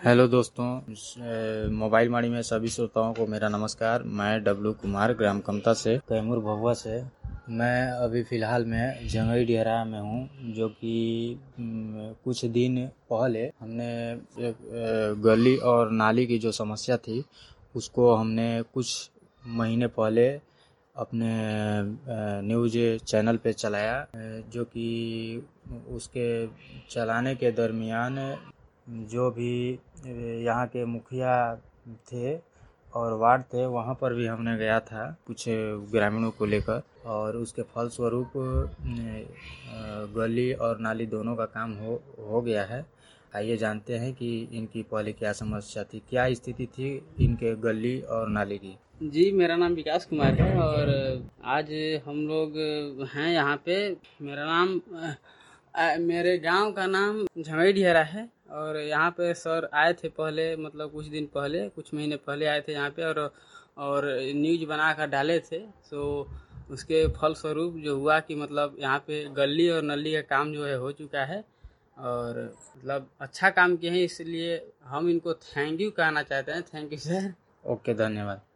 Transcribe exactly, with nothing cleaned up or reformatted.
Hello दोस्तों, mobile माड़ी में सभी श्रोताओं को मेरा नमस्कार। मैं डब्लू कुमार ग्राम कमता से कैमूर भभुआ से। मैं अभी फ़िलहाल में जंगई डेरा में हूँ, जो कि कुछ दिन पहले हमने एक गली और नाली की जो समस्या थी उसको हमने कुछ महीने पहले अपने न्यूज़ चैनल पे चलाया, जो कि उसके चलाने के दरमियान जो भी यहाँ के मुखिया थे और वार्ड थे वहाँ पर भी हमने गया था कुछ ग्रामीणों को लेकर, और उसके फलस्वरूप गली और नाली दोनों का काम हो हो गया है। आइए जानते हैं कि इनकी पहले क्या समस्या थी, क्या स्थिति थी इनके गली और नाली की। जी, मेरा नाम विकास कुमार है और आज हम लोग हैं यहाँ पे। मेरा नाम आ, मेरे गांव का नाम झंगई डेरा है और यहाँ पे सर आए थे पहले, मतलब कुछ दिन पहले, कुछ महीने पहले आए थे यहाँ पे और और न्यूज़ बना कर डाले थे। सो उसके फलस्वरूप जो हुआ कि मतलब यहाँ पे गली और नली का काम जो है हो चुका है और मतलब अच्छा काम किए हैं, इसलिए हम इनको थैंक यू कहना चाहते हैं। Thank you sir. ओके, धन्यवाद।